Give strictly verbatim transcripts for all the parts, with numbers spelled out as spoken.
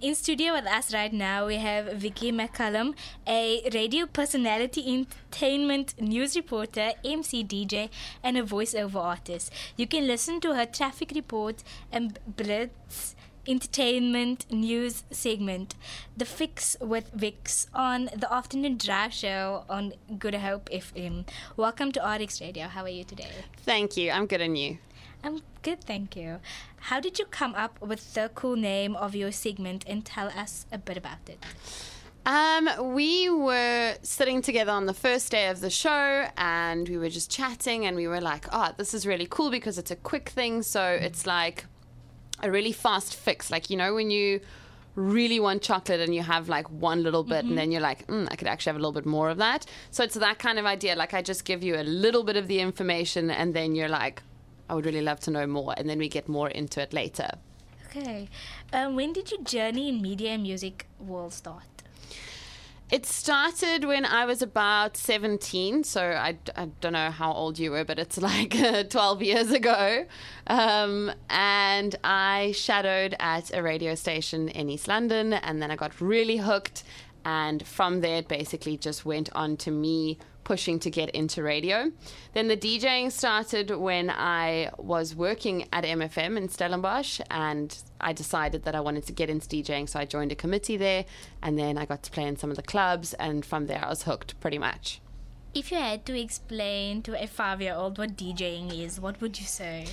in studio with us right now, we have Vicky McCallum, a radio personality, entertainment news reporter, M C, D J, and a voiceover artist. You can listen to her traffic report and Blitz entertainment news segment, The Fix with Vix, on the Afternoon Drive show on Good Hope F M. Welcome to R X Radio. How are you today? Thank you. I'm good, and you? I'm good, thank you. How did you come up with the cool name of your segment, and tell us a bit about it? Um, we were sitting together on the first day of the show, and we were just chatting, and we were like, oh, this is really cool because it's a quick thing, so it's like a really fast fix. Like, you know, when you really want chocolate and you have like one little bit, mm-hmm. and then you're like, mm, I could actually have a little bit more of that. So it's that kind of idea. Like, I just give you a little bit of the information, and then you're like, I would really love to know more, and then we get more into it later. Okay. Um, when did your journey in media and music world start? It started when I was about seventeen, so I, I don't know how old you were, but it's like uh, twelve years ago. Um, and I shadowed at a radio station in East London, and then I got really hooked. And from there, it basically just went on to me pushing to get into radio. Then the DJing started when I was working at M F M in Stellenbosch, and I decided that I wanted to get into DJing, so I joined a committee there, and then I got to play in some of the clubs, and from there I was hooked pretty much. If you had to explain to a five-year-old what DJing is, what would you say?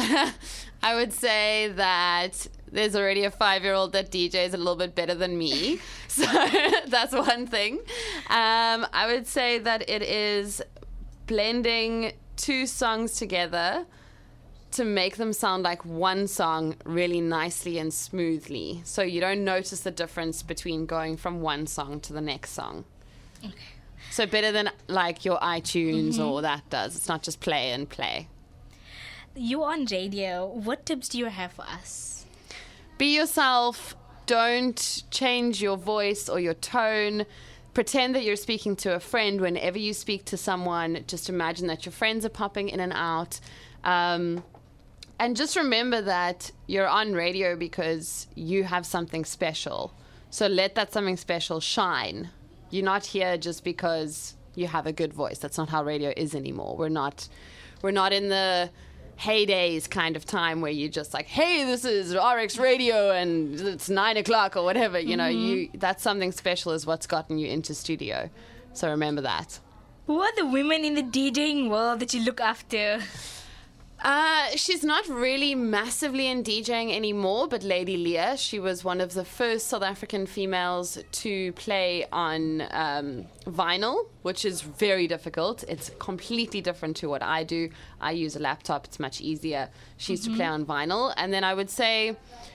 I would say that there's already a five-year-old that D Js a little bit better than me. So that's one thing. Um, I would say that it is blending two songs together to make them sound like one song really nicely and smoothly. So you don't notice the difference between going from one song to the next song. Okay. So better than like your iTunes mm-hmm. or that does. It's not just play and play. You're on radio. What tips do you have for us? Be yourself. Don't change your voice or your tone. Pretend that you're speaking to a friend. Whenever you speak to someone, just imagine that your friends are popping in and out. Um, and just remember that you're on radio because you have something special. So let that something special shine. You're not here just because you have a good voice. That's not how radio is anymore. We're not, we're not in the heydays kind of time where you're just like, hey, this is R X Radio and it's nine o'clock or whatever. You know, mm-hmm. you that's something special is what's gotten you into studio. So remember that. Who are the women in the DJing world that you look after? Uh, she's not really massively in DJing anymore, but Lady Leah, she was one of the first South African females to play on um, vinyl, which is very difficult. It's completely different to what I do. I use a laptop. It's much easier. She used mm-hmm. to play on vinyl. And then I would say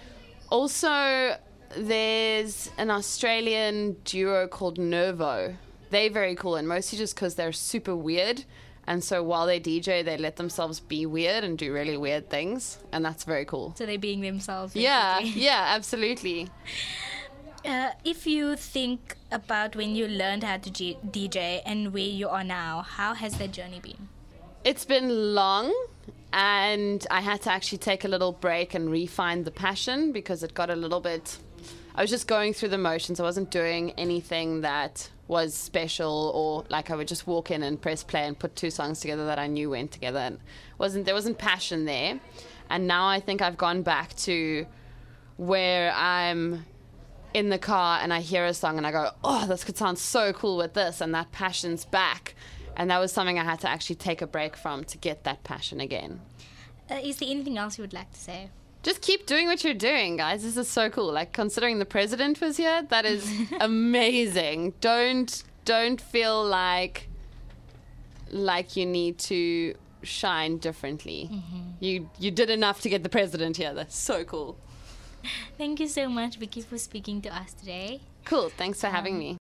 also there's an Australian duo called Nervo. They're very cool, and mostly just because they're super weird. And so while they D J, they let themselves be weird and do really weird things. And that's very cool. So they're being themselves. Basically. Yeah, yeah, absolutely. Uh, if you think about when you learned how to G- D J and where you are now, how has that journey been? It's been long, and I had to actually take a little break and refine the passion because it got a little bit... I was just going through the motions. I wasn't doing anything that was special, or like I would just walk in and press play and put two songs together that I knew went together, and wasn't there wasn't passion there. And now I think I've gone back to where I'm in the car and I hear a song and I go, oh, this could sound so cool with this, and that passion's back. And that was something I had to actually take a break from to get that passion again. Uh, is there anything else you would like to say? Just keep doing what you're doing, guys. This is so cool. Like, considering the president was here, that is amazing. Don't don't feel like like you need to shine differently. Mm-hmm. You you did enough to get the president here. That's so cool. Thank you so much, Vicky, for speaking to us today. Cool. Thanks for um, having me.